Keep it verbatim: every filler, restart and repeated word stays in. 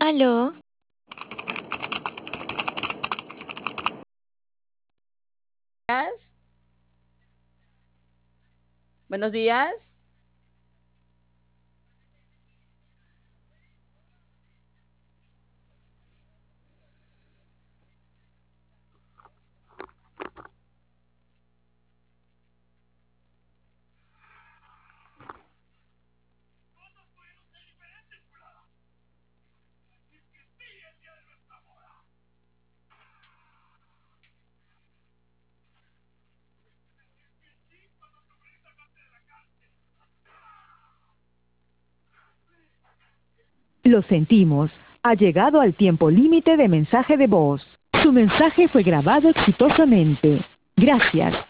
Aló, días. Buenos días. Lo sentimos. Ha llegado al tiempo límite de mensaje de voz. Su mensaje fue grabado exitosamente. Gracias.